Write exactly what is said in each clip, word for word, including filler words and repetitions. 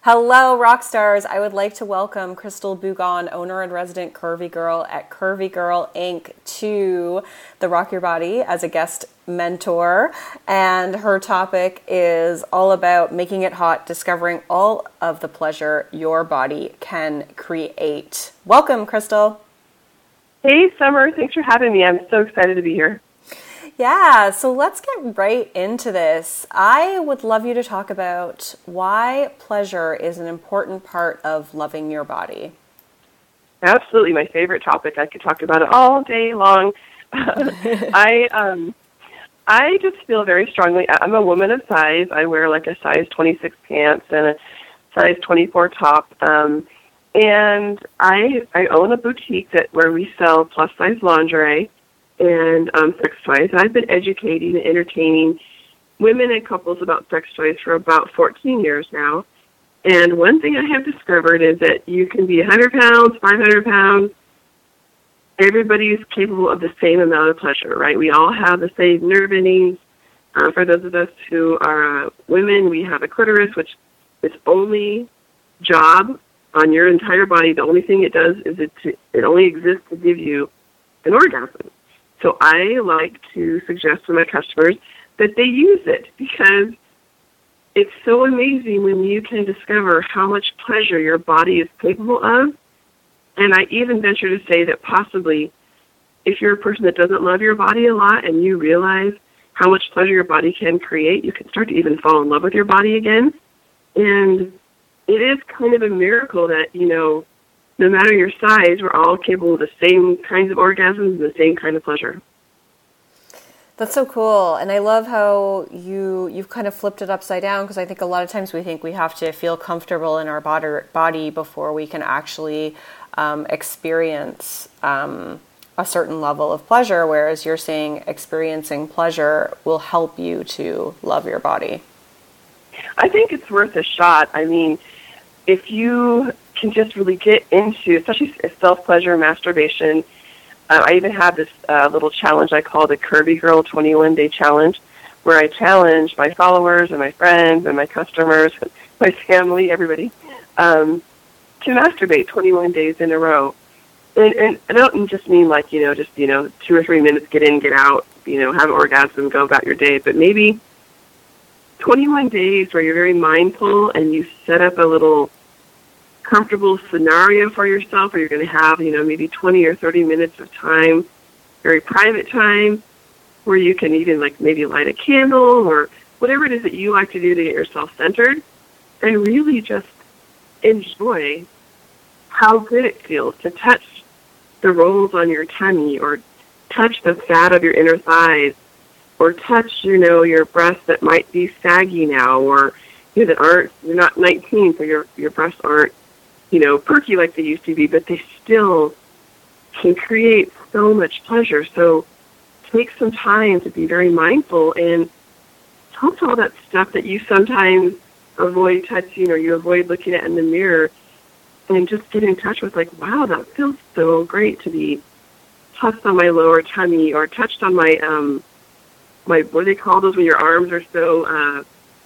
Hello, rock stars. I would like to welcome Crystal Bougon, owner and resident Curvy Girl at Curvy Girl Incorporated, to the Rock Your Body as a guest mentor. And her topic is all about making it hot, discovering all of the pleasure your body can create. Welcome, Crystal. Hey, Summer. Thanks for having me. I'm so excited to be here. Yeah, so let's get right into this. I would love you to talk about why pleasure is an important part of loving your body. Absolutely, my favorite topic. I could talk about it all day long. I um, I just feel very strongly. I'm a woman of size. I wear like a size twenty-six pants and a size twenty-four top. Um, and I I own a boutique that where we sell plus size lingerie and um, sex toys. I've been educating and entertaining women and couples about sex toys for about fourteen years now. And one thing I have discovered is that you can be one hundred pounds, five hundred pounds. Everybody is capable of the same amount of pleasure, right? We all have the same nerve endings. Uh, for those of us who are uh, women, we have a clitoris, which its only job on your entire body, the only thing it does is it, to, it only exists to give you an orgasm. So I like to suggest to my customers that they use it because it's so amazing when you can discover how much pleasure your body is capable of. And I even venture to say that possibly if you're a person that doesn't love your body a lot and you realize how much pleasure your body can create, you can start to even fall in love with your body again. And it is kind of a miracle that, you know, no matter your size, we're all capable of the same kinds of orgasms and the same kind of pleasure. That's so cool. And I love how you, you've kind of flipped it upside down, because I think a lot of times we think we have to feel comfortable in our body, body before we can actually um, experience um, a certain level of pleasure, whereas you're saying experiencing pleasure will help you to love your body. I think it's worth a shot. I mean, if you can just really get into, especially self-pleasure, masturbation. Uh, I even have this uh, little challenge I call the Curvy Girl twenty-one day challenge, where I challenge my followers and my friends and my customers, my family, everybody, um, to masturbate twenty-one days in a row. And, and I don't just mean like, you know, just, you know, two or three minutes, get in, get out, you know, have an orgasm, go about your day, but maybe twenty-one days where you're very mindful and you set up a little comfortable scenario for yourself where you're going to have, you know, maybe twenty or thirty minutes of time, very private time, where you can even like maybe light a candle or whatever it is that you like to do to get yourself centered and really just enjoy how good it feels to touch the rolls on your tummy or touch the fat of your inner thighs or touch, you know, your breasts that might be saggy now or, you know, that aren't, you're not nineteen, so your, your breasts aren't, you know, perky like they used to be, but they still can create so much pleasure. So take some time to be very mindful and talk to all that stuff that you sometimes avoid touching or you avoid looking at in the mirror and just get in touch with like, wow, that feels so great to be touched on my lower tummy or touched on my, um, my, what do they call those when your arms are so, uh,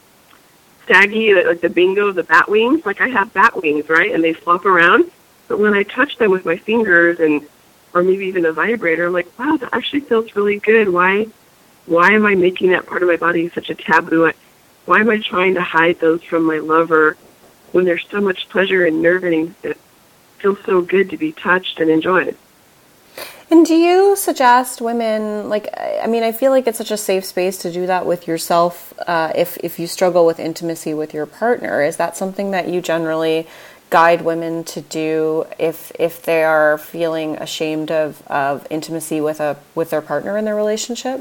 saggy, like the bingo, the bat wings. Like I have bat wings, right? And they flop around. But when I touch them with my fingers and, or maybe even a vibrator, I'm like, wow, that actually feels really good. Why, why am I making that part of my body such a taboo? Why am I trying to hide those from my lover when there's so much pleasure and nerve-ending that feels so good to be touched and enjoyed? And do you suggest women, like, I mean, I feel like it's such a safe space to do that with yourself uh, if, if you struggle with intimacy with your partner. Is that something that you generally guide women to do if if they are feeling ashamed of, of intimacy with a with their partner in their relationship?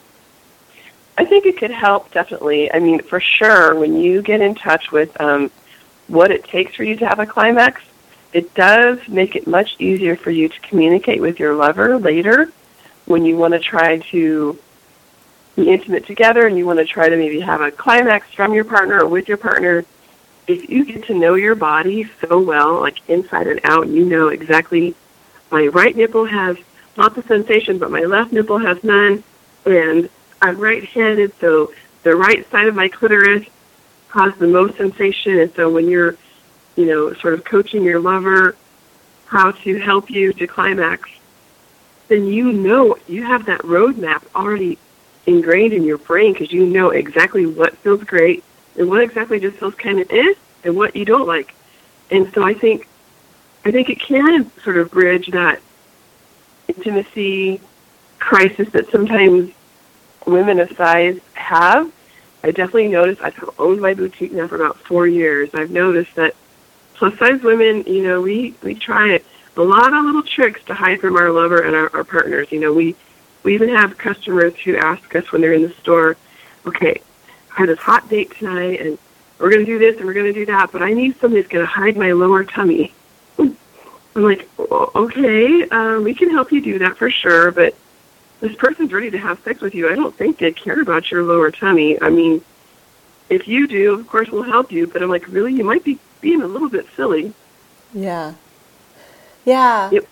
I think it could help, definitely. I mean, for sure, when you get in touch with um, what it takes for you to have a climax, it does make it much easier for you to communicate with your lover later when you want to try to be intimate together and you want to try to maybe have a climax from your partner or with your partner. If you get to know your body so well, like inside and out, you know exactly my right nipple has lots of sensation, but my left nipple has none, and I'm right-handed, so the right side of my clitoris cause the most sensation. And so when you're, you know, sort of coaching your lover how to help you to climax, then you know you have that roadmap already ingrained in your brain because you know exactly what feels great and what exactly just feels kind of eh and what you don't like. And so I think I think it can sort of bridge that intimacy crisis that sometimes women of size have. I definitely noticed, I've owned my boutique now for about four years. I've noticed that plus size women, you know, we, we try a lot of little tricks to hide from our lover and our, our partners. You know, we, we even have customers who ask us when they're in the store, okay, I had this hot date tonight and we're going to do this and we're going to do that, but I need something that's going to hide my lower tummy. I'm like, okay, uh, we can help you do that for sure, but this person's ready to have sex with you. I don't think they care about your lower tummy. I mean, if you do, of course, we'll help you, but I'm like, really? You might be being a little bit silly. Yeah. Yeah. It,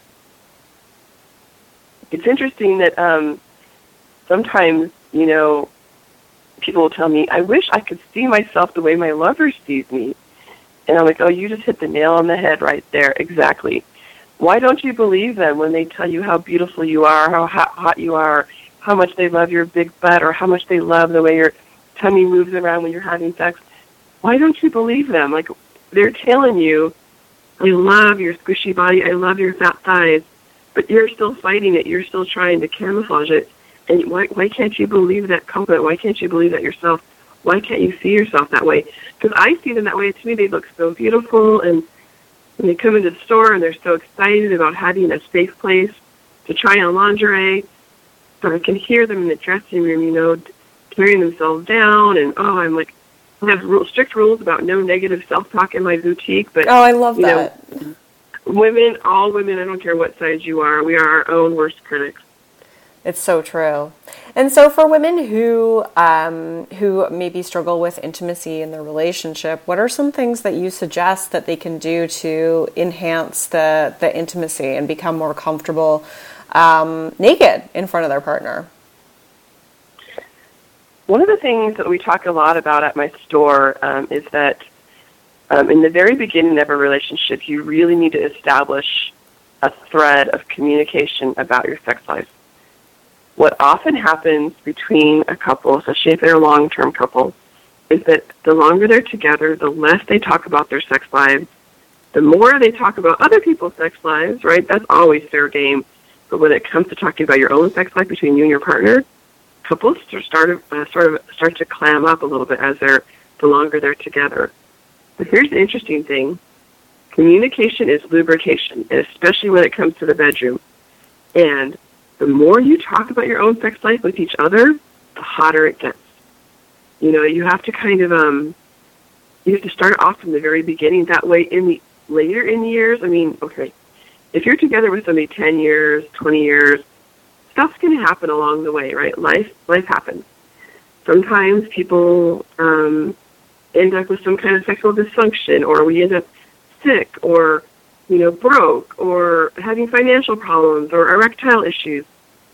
it's interesting that um, sometimes, you know, people will tell me, I wish I could see myself the way my lover sees me. And I'm like, oh, you just hit the nail on the head right there. Exactly. Why don't you believe them when they tell you how beautiful you are, how hot you are, how much they love your big butt, or how much they love the way your tummy moves around when you're having sex? Why don't you believe them? Like, they're telling you, I love your squishy body, I love your fat thighs, but you're still fighting it. You're still trying to camouflage it. And why, why can't you believe that compliment? Why can't you believe that yourself? Why can't you see yourself that way? Because I see them that way. To me, they look so beautiful, and when they come into the store and they're so excited about having a safe place to try on lingerie, so I can hear them in the dressing room, you know, tearing themselves down, and oh, I'm like, I have real strict rules about no negative self-talk in my boutique, but oh, I love you that. know, women, all women, I don't care what size you are, we are our own worst critics. It's so true. And so for women who um, who maybe struggle with intimacy in their relationship, what are some things that you suggest that they can do to enhance the, the intimacy and become more comfortable um, naked in front of their partner? One of the things that we talk a lot about at my store um, is that um, in the very beginning of a relationship, you really need to establish a thread of communication about your sex life. What often happens between a couple, especially if they're a long-term couple, is that the longer they're together, the less they talk about their sex lives, the more they talk about other people's sex lives, right? That's always fair game. But when it comes to talking about your own sex life between you and your partner, couples start uh, sort of start to clam up a little bit as they're the longer they're together. But here's the interesting thing: communication is lubrication, and especially when it comes to the bedroom. And the more you talk about your own sex life with each other, the hotter it gets. You know, you have to kind of, um, you have to start off from the very beginning. That way, in the later in the years, I mean, okay, if you're together with somebody ten years, twenty years, stuff's going to happen along the way, right? Life, life happens. Sometimes people um, end up with some kind of sexual dysfunction, or we end up sick, or you know, broke, or having financial problems, or erectile issues.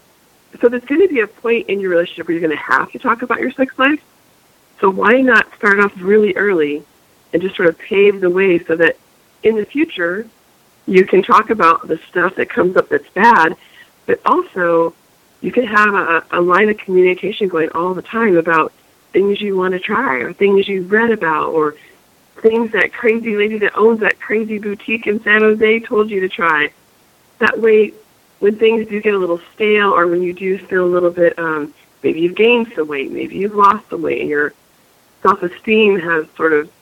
So there's going to be a point in your relationship where you're going to have to talk about your sex life. So why not start off really early and just sort of pave the way so that in the future you can talk about the stuff that comes up that's bad, but also you can have a, a line of communication going all the time about things you want to try, or things you've read about, or things that crazy lady that owns that crazy boutique in San Jose told you to try. That way, when things do get a little stale, or when you do feel a little bit, um, maybe you've gained some weight, maybe you've lost some weight, and your self-esteem has sort of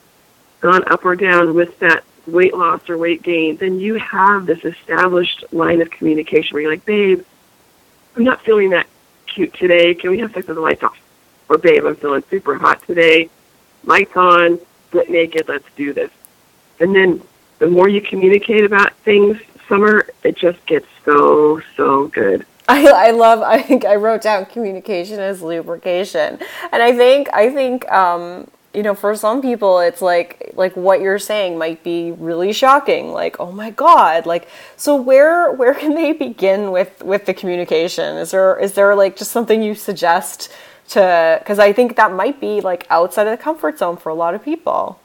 gone up or down with that weight loss or weight gain, then you have this established line of communication where you're like, babe, I'm not feeling that cute today. Can we have sex with the lights off? Or, babe, I'm feeling super hot today. Lights on. Get naked, let's do this. And then the more you communicate about things, Summer, it just gets so, so good. I, I love, I think I wrote down communication as lubrication. And I think, I think, um, you know, for some people, it's like, like what you're saying might be really shocking. Like, oh my God, like, so where, where can they begin with, with the communication? Is there, is there like just something you suggest to, because I think that might be like outside of the comfort zone for a lot of people.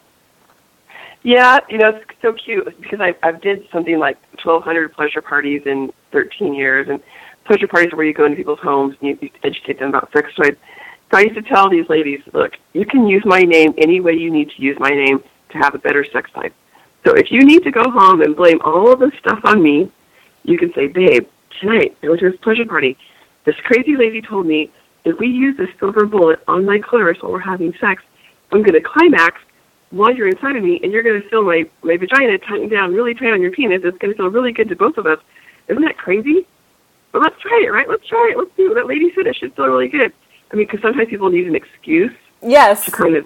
Yeah, you know, it's so cute because I I've did something like twelve hundred pleasure parties in thirteen years, and pleasure parties are where you go into people's homes and you, you educate them about sex toys. So I used to tell these ladies, look, you can use my name any way you need to use my name to have a better sex life. So if you need to go home and blame all of this stuff on me, you can say, babe, tonight I went to this pleasure party. This crazy lady told me if we use this silver bullet on my clitoris while we're having sex, I'm going to climax while you're inside of me, and you're going to feel my, my vagina tighten down really tight on your penis. It's going to feel really good to both of us. Isn't that crazy? Well, let's try it, right? Let's try it. Let's do it. That lady said it should feel really good. I mean, because sometimes people need an excuse. Yes. To kind of.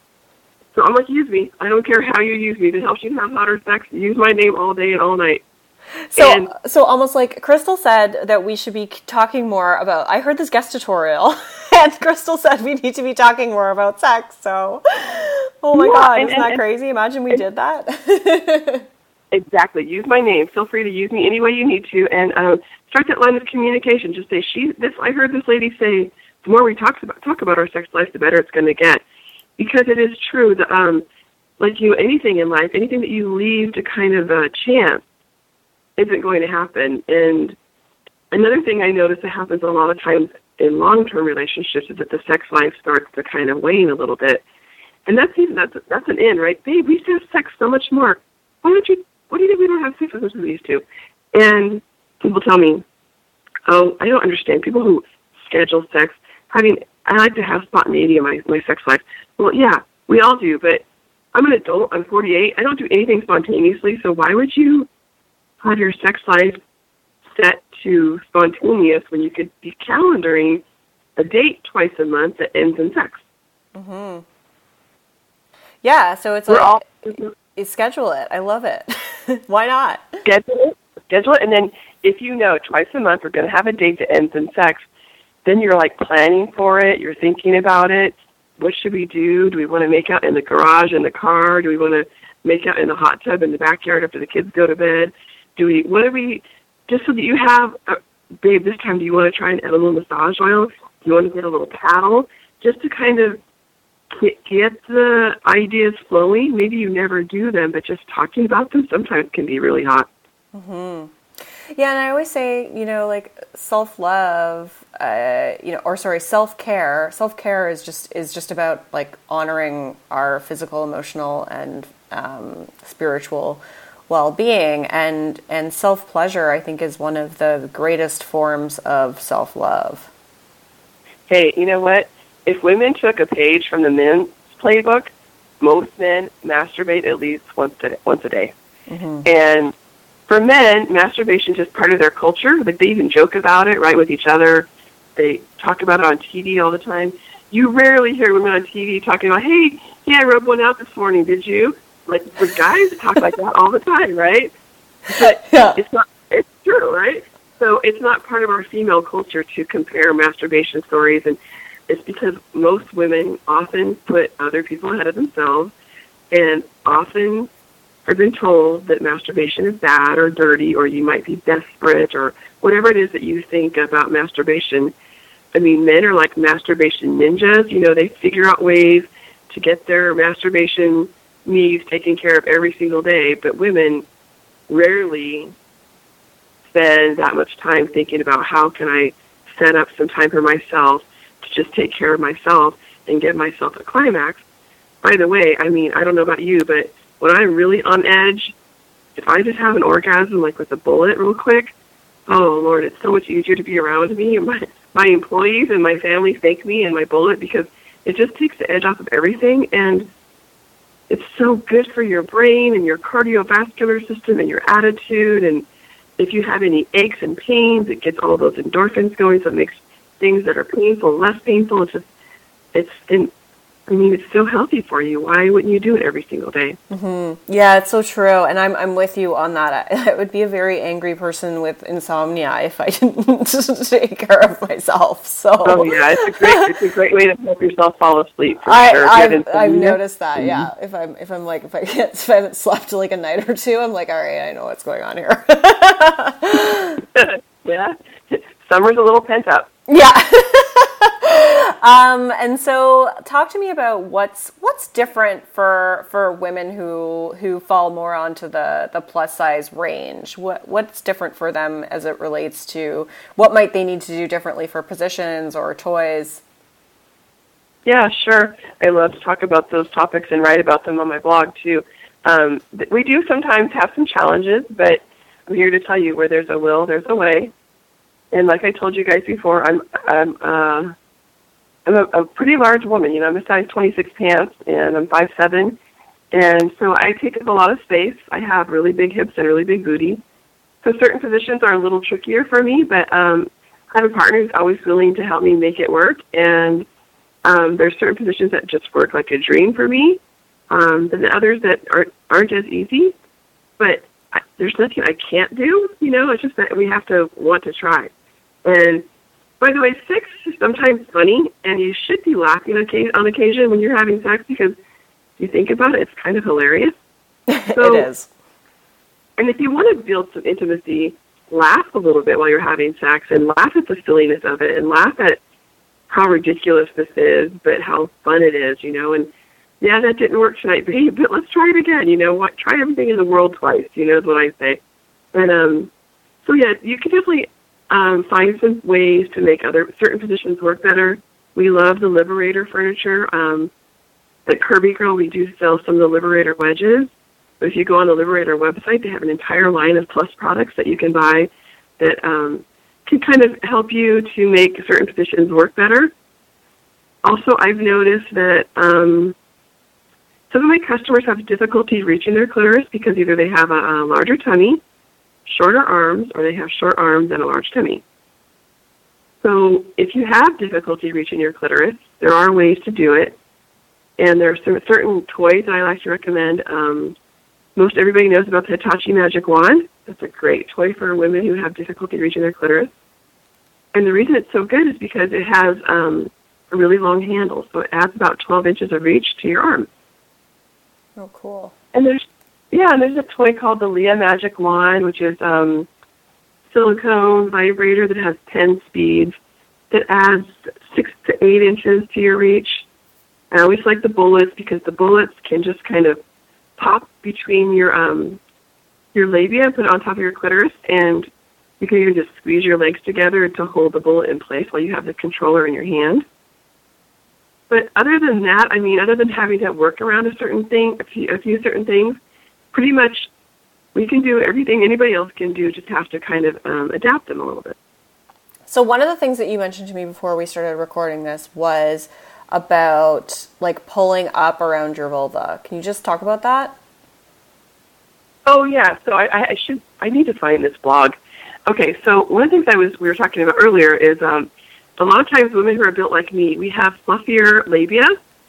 So I'm like, use me. I don't care how you use me. If it helps you have hotter sex, use my name all day and all night. So, and, so almost like Crystal said that we should be talking more about, I heard this guest tutorial, and Crystal said we need to be talking more about sex, so, oh my yeah, God, and, isn't and, that and, crazy? Imagine we and, did that. Exactly. Use my name. Feel free to use me any way you need to, and um, start that line of communication. Just say, she. This. I heard this lady say, the more we talk about, talk about our sex life, the better it's going to get. Because it is true that, um, like you, anything in life, anything that you leave to kind of a chance, isn't going to happen. And another thing I notice that happens a lot of times in long-term relationships is that the sex life starts to kind of wane a little bit. And that's even, that's that's an in, right? Babe, we used to have sex so much more. Why don't you, what do you think we don't have sex as much as we used to? And people tell me, oh, I don't understand. People who schedule sex, I mean, I like to have spontaneity in my, my sex life. Well, yeah, we all do, but I'm an adult. I'm forty-eight. I don't do anything spontaneously, so why would you have your sex life set to spontaneous when you could be calendaring a date twice a month that ends in sex? Mm-hmm. Yeah, so it's We're like, all, you schedule it. I love it. Why not? Schedule it. Schedule it, and then if you know twice a month we're going to have a date that ends in sex, then you're like planning for it. You're thinking about it. What should we do? Do we want to make out in the garage, in the car? Do we want to make out in the hot tub in the backyard after the kids go to bed? Do we, what do we, just so that you have, uh, babe, this time do you want to try an edible massage oil? Do you want to get a little paddle? Just to kind of get, get the ideas flowing. Maybe you never do them, but just talking about them sometimes can be really hot. Mm-hmm. Yeah, and I always say, you know, like self-love, uh, you know, or sorry, self-care. Self-care is just is just about like honoring our physical, emotional, and um, spiritual well-being, and and self-pleasure, I think, is one of the greatest forms of self-love. Hey, you know what? If women took a page from the men's playbook, most men masturbate at least once a, once a day. Mm-hmm. And for men, masturbation is just part of their culture. Like, they even joke about it, right, with each other. They talk about it on T V all the time. You rarely hear women on T V talking about, hey, yeah, I rubbed one out this morning, did you? Like, for guys talk like that all the time, right? But yeah. it's not, it's true, right? So it's not part of our female culture to compare masturbation stories, and it's because most women often put other people ahead of themselves, and often are been told that masturbation is bad or dirty, or you might be desperate, or whatever it is that you think about masturbation. I mean, men are like masturbation ninjas. You know, they figure out ways to get their masturbation needs taken care of every single day, but women rarely spend that much time thinking about how can I set up some time for myself to just take care of myself and give myself a climax. By the way, I mean, I don't know about you, but when I'm really on edge, if I just have an orgasm, like with a bullet real quick, oh, Lord, it's so much easier to be around me. And my, my employees and my family thank me and my bullet because it just takes the edge off of everything. And it's so good for your brain and your cardiovascular system and your attitude. And if you have any aches and pains, it gets all those endorphins going, so it makes things that are painful less painful. It's just, it's, in, I mean, it's so healthy for you. Why wouldn't you do it every single day? Mm-hmm. Yeah, it's so true. And I'm I'm with you on that. I, I would be a very angry person with insomnia if I didn't take care of myself. So. Oh yeah, it's a great it's a great way to help yourself fall asleep. For I, sure. I've, I've noticed that. Mm-hmm. Yeah, if I'm if I'm like if I can't if I haven't slept like a night or two, I'm like, all right, I know what's going on here. Yeah, summer's a little pent up. Yeah. Um, and so, talk to me about what's what's different for for women who who fall more onto the, the plus size range. What what's different for them as it relates to what might they need to do differently for positions or toys? Yeah, sure. I love to talk about those topics and write about them on my blog too. Um, we do sometimes have some challenges, but I'm here to tell you where there's a will, there's a way. And like I told you guys before, I'm I'm uh, I'm a, a pretty large woman. You know, I'm a size twenty-six pants, and I'm five seven, and so I take up a lot of space. I have really big hips and really big booty. So certain positions are a little trickier for me, but um, I have a partner who's always willing to help me make it work. And um, there's certain positions that just work like a dream for me. Um, then others that aren't aren't as easy, but I, there's nothing I can't do. You know, it's just that we have to want to try. And by the way, sex is sometimes funny, and you should be laughing on occasion when you're having sex because if you think about it, it's kind of hilarious. So, it is. And if you want to build some intimacy, laugh a little bit while you're having sex and laugh at the silliness of it and laugh at how ridiculous this is, but how fun it is, you know. And yeah, that didn't work tonight, babe, but let's try it again. You know what? Try everything in the world twice, you know, is what I say. And um, so, yeah, you can definitely um, find some ways to make other certain positions work better. We love the Liberator furniture. Um, at Kirby Girl, we do sell some of the Liberator wedges. But if you go on the Liberator website, they have an entire line of Plus products that you can buy that um, can kind of help you to make certain positions work better. Also, I've noticed that um, some of my customers have difficulty reaching their clitoris because either they have a, a larger tummy, shorter arms, or they have short arms and a large tummy. So if you have difficulty reaching your clitoris, there are ways to do it. And there are some certain toys that I like to recommend. Um, most everybody knows about the Hitachi Magic Wand. It's a great toy for women who have difficulty reaching their clitoris. And the reason it's so good is because it has um, a really long handle, so it adds about twelve inches of reach to your arm. Oh, cool. And there's, yeah, and there's a toy called the Leah Magic Wand, which is um, silicone vibrator that has ten speeds that adds six to eight inches to your reach. I always like the bullets because the bullets can just kind of pop between your um, your labia and put it on top of your clitoris, and you can even just squeeze your legs together to hold the bullet in place while you have the controller in your hand. But other than that, I mean, other than having to work around a certain thing, a few, a few certain things, pretty much we can do everything anybody else can do, just have to kind of um, adapt them a little bit. So one of the things that you mentioned to me before we started recording this was about like pulling up around your vulva. Can you just talk about that? Oh yeah, so I, I should I need to find this blog. Okay, so one of the things I was we were talking about earlier is um, a lot of times women who are built like me, we have fluffier labia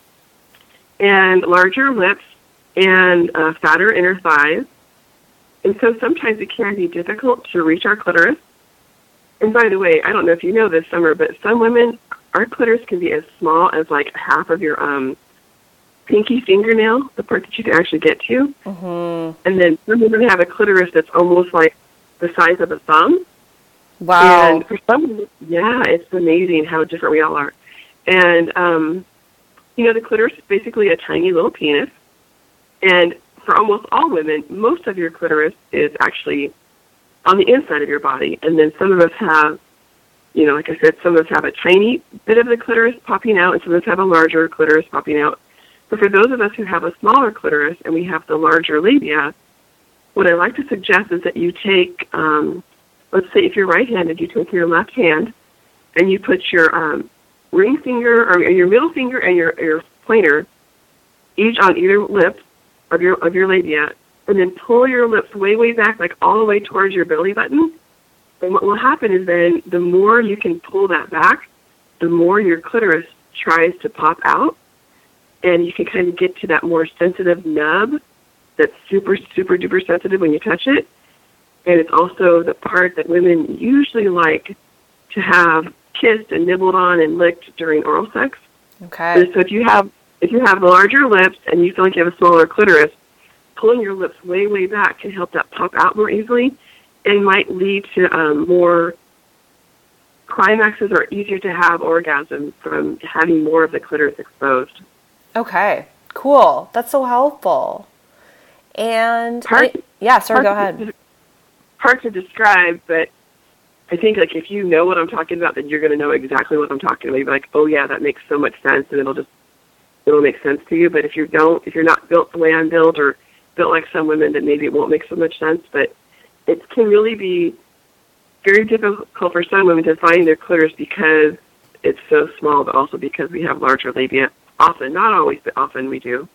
and larger lips and uh, fatter inner thighs, and so sometimes it can be difficult to reach our clitoris. And by the way, I don't know if you know this, Summer, but some women, our clitoris can be as small as like half of your um, pinky fingernail, the part that you can actually get to. Mm-hmm. And then some women have a clitoris that's almost like the size of a thumb. Wow. And for some, yeah, it's amazing how different we all are. And, um, you know, the clitoris is basically a tiny little penis. And for almost all women, most of your clitoris is actually on the inside of your body. And then some of us have, you know, like I said, some of us have a tiny bit of the clitoris popping out, and some of us have a larger clitoris popping out. But for those of us who have a smaller clitoris and we have the larger labia, what I like to suggest is that you take, um, let's say if you're right-handed, you take your left hand and you put your um, ring finger or your middle finger and your, your pointer each on either lip of your of your labia, and then pull your lips way, way back, like all the way towards your belly button. And what will happen is then the more you can pull that back, the more your clitoris tries to pop out, and you can kind of get to that more sensitive nub that's super, super duper sensitive when you touch it. And it's also the part that women usually like to have kissed and nibbled on and licked during oral sex. Okay. And so if you have if you have larger lips and you feel like you have a smaller clitoris, pulling your lips way, way back can help that pop out more easily and might lead to um, more climaxes are easier to have orgasms from having more of the clitoris exposed. Okay, cool. That's so helpful. And Hard, it, yeah, sorry, go hard ahead. To, hard to describe, but I think like if you know what I'm talking about, then you're going to know exactly what I'm talking about. You'll be like, oh yeah, that makes so much sense, and it'll just it'll make sense to you. But if you don't, if you're not built the way I'm built, or built like some women, then maybe it won't make so much sense. But it can really be very difficult for some women to find their clitoris because it's so small, but also because we have larger labia. Often, not always, but often we do.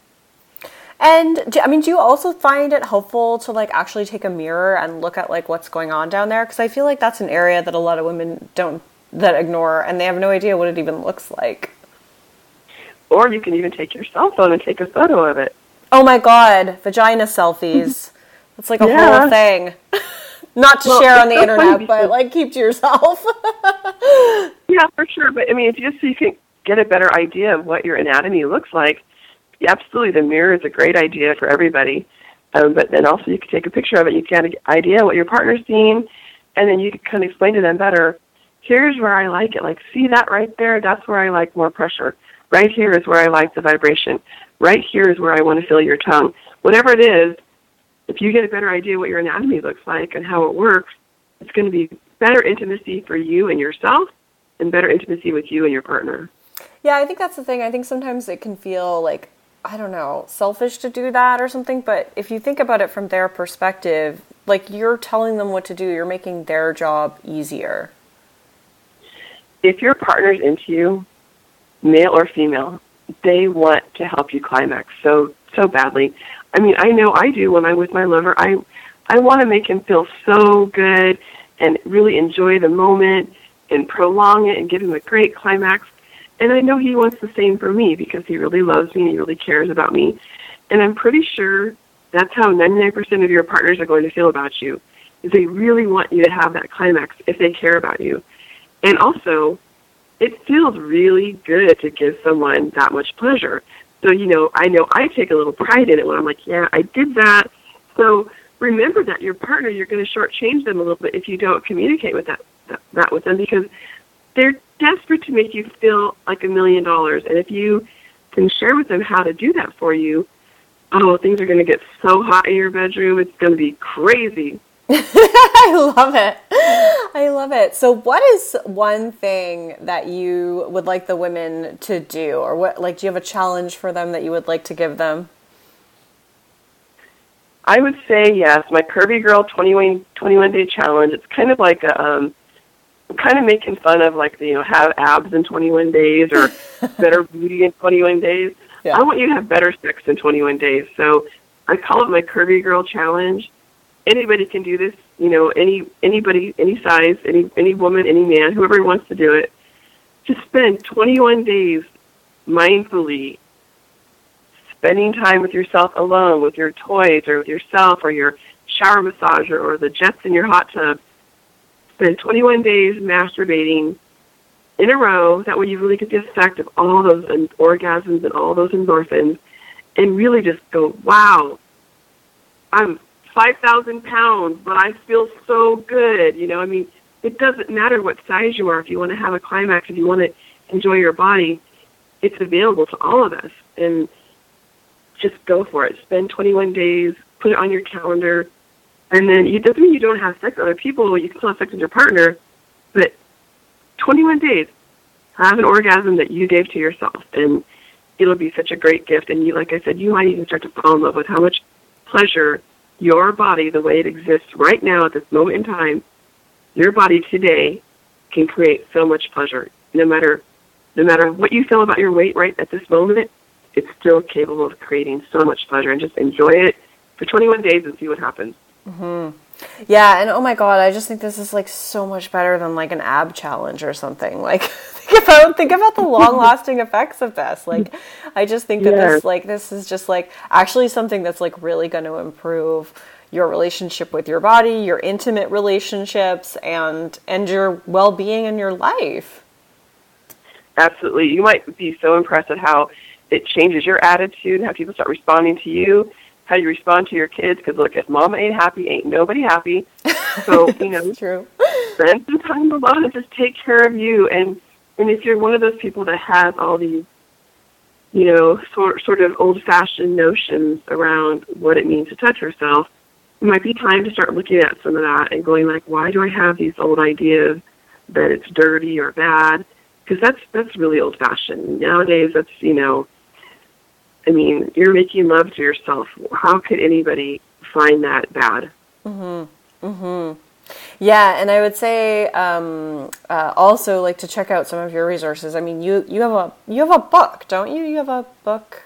And do, I mean, do you also find it helpful to like actually take a mirror and look at like what's going on down there? Because I feel like that's an area that a lot of women don't that ignore, and they have no idea what it even looks like. Or you can even take your cell phone and take a photo of it. Oh my God, vagina selfies. It's like a Yeah. whole thing. Not to Well, share on it's the so internet, funny but because- like keep to yourself. Yeah, for sure. But I mean, if just so you can get a better idea of what your anatomy looks like, yeah, absolutely, the mirror is a great idea for everybody. Um, but then also you can take a picture of it. You can get an idea what your partner's seeing, and then you can kind of explain to them better. Here's where I like it. Like, see that right there? That's where I like more pressure. Right here is where I like the vibration. Right here is where I want to feel your tongue. Whatever it is, if you get a better idea what your anatomy looks like and how it works, it's going to be better intimacy for you and yourself and better intimacy with you and your partner. Yeah, I think that's the thing. I think sometimes it can feel like, I don't know, selfish to do that or something. But if you think about it from their perspective, like you're telling them what to do, you're making their job easier. If your partner's into you, male or female, they want to help you climax so, so badly. I mean, I know I do when I'm with my lover. I, I want to make him feel so good and really enjoy the moment and prolong it and give him a great climax. And I know he wants the same for me because he really loves me and he really cares about me. And I'm pretty sure that's how ninety-nine percent of your partners are going to feel about you, is they really want you to have that climax if they care about you. And also, it feels really good to give someone that much pleasure. So, you know, I know I take a little pride in it when I'm like, yeah, I did that. So remember that your partner, you're going to shortchange them a little bit if you don't communicate with that, that, that with them, because they're desperate to make you feel like a million dollars. And if you can share with them how to do that for you, oh, things are going to get so hot in your bedroom. It's going to be crazy. I love it. I love it. So what is one thing that you would like the women to do? Or what, like, do you have a challenge for them that you would like to give them? I would say yes. My Curvy Girl twenty-one, twenty-one day challenge. It's kind of like a, um, I'm kind of making fun of like, you know, have abs in twenty-one days or better booty in twenty-one days. Yeah. I want you to have better sex in twenty-one days. So I call it my Curvy Girl challenge. Anybody can do this, you know, any anybody, any size, any any woman, any man, whoever wants to do it. Just spend twenty-one days mindfully spending time with yourself alone, with your toys or with yourself or your shower massager or the jets in your hot tub. Spend twenty-one days masturbating in a row. That way you really get the effect of all those orgasms and all those endorphins, and really just go, wow, I'm five thousand pounds, but I feel so good. You know, I mean, it doesn't matter what size you are. If you want to have a climax, if you want to enjoy your body, it's available to all of us. And just go for it. Spend twenty-one days, put it on your calendar, and then it doesn't mean you don't have sex with other people. You can still have sex with your partner, but twenty-one days, have an orgasm that you gave to yourself, and it'll be such a great gift. And you, like I said, you might even start to fall in love with how much pleasure your body, the way it exists right now at this moment in time, your body today can create so much pleasure. No matter, no matter what you feel about your weight right at this moment, it's still capable of creating so much pleasure. And just enjoy it for twenty-one days and see what happens. Mm-hmm. Yeah, and oh my God, I just think this is like so much better than like an ab challenge or something. Like, think about think about the long-lasting effects of this. Like, I just think that Yeah. this like this is just like actually something that's like really going to improve your relationship with your body, your intimate relationships, and and your well-being in your life. Absolutely. You might be so impressed at how it changes your attitude, how people start responding to you, how you respond to your kids, because look, if mama ain't happy, ain't nobody happy. So, you know, True. spend some time alone and just take care of you. And, and if you're one of those people that has all these, you know, sort, sort of old-fashioned notions around what it means to touch yourself, it might be time to start looking at some of that and going like, why do I have these old ideas that it's dirty or bad? Because that's, that's really old-fashioned. Nowadays, that's, you know, I mean, you're making love to yourself. How could anybody find that bad? Mm-hmm. Mm-hmm. Yeah, and I would say um, uh, also like to check out some of your resources. I mean, you, you have a you have a book, don't you? You have a book.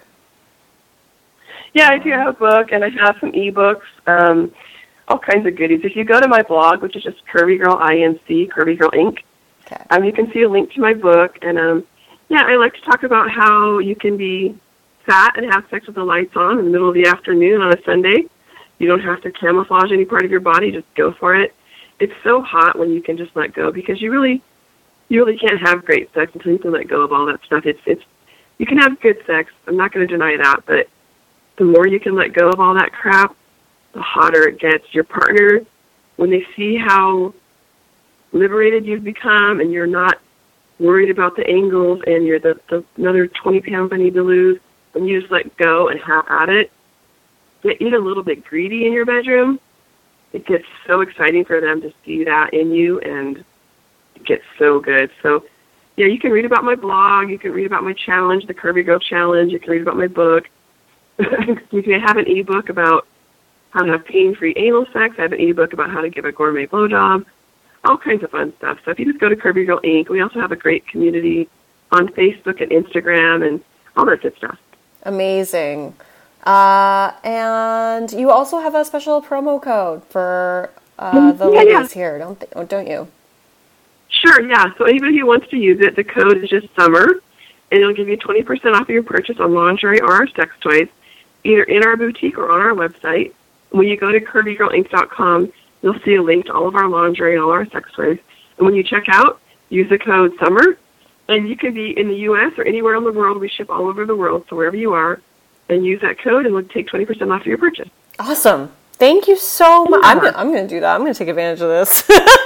Yeah, I do have a book, and I have some ebooks, um, all kinds of goodies. If you go to my blog, which is just Curvy Girl Inc, Curvy Girl Inc, okay. um, you can see a link to my book. And um, yeah, I like to talk about how you can be fat and have sex with the lights on in the middle of the afternoon on a Sunday. You don't have to camouflage any part of your body; just go for it. It's so hot when you can just let go, because you really, you really can't have great sex until you can let go of all that stuff. It's, it's, you can have good sex. I'm not going to deny that, but the more you can let go of all that crap, the hotter it gets. Your partner, when they see how liberated you've become and you're not worried about the angles and you're the, the another twenty pounds I need to lose, when you just let go and have at it, get a little bit greedy in your bedroom. It gets so exciting for them to see that in you, and it gets so good. So, yeah, you can read about my blog. You can read about my challenge, the Curvy Girl Challenge. You can read about my book. You can have an ebook about how to have pain-free anal sex. I have an ebook about how to give a gourmet blowjob. All kinds of fun stuff. So if you just go to Curvy Girl Incorporated, we also have a great community on Facebook and Instagram and all that good stuff. Amazing. Uh, and you also have a special promo code for uh, the yeah, ladies yeah. here, don't th- don't you? Sure, yeah. So anybody who wants to use it, the code is just SUMMER, and it'll give you twenty percent off of your purchase on lingerie or our sex toys, either in our boutique or on our website. When you go to curvy girl inc dot com, you'll see a link to all of our lingerie and all our sex toys. And when you check out, use the code SUMMER, and you can be in the U S or anywhere in the world. We ship all over the world, so wherever you are, and use that code, and we'll take twenty percent off of your purchase. Awesome. Thank you so much. Yeah. I'm gonna, I'm going to do that. I'm going to take advantage of this.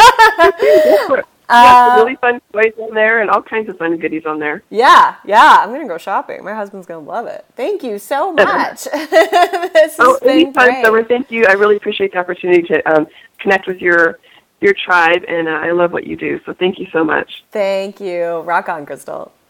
Yeah, some really fun toys on there and all kinds of fun goodies on there. Yeah, yeah. I'm going to go shopping. My husband's going to love it. Thank you so much. This has oh, been anytime, great. Summer. Thank you. I really appreciate the opportunity to um, connect with your your tribe, and uh, I love what you do. So thank you so much. Thank you. Rock on, Crystal.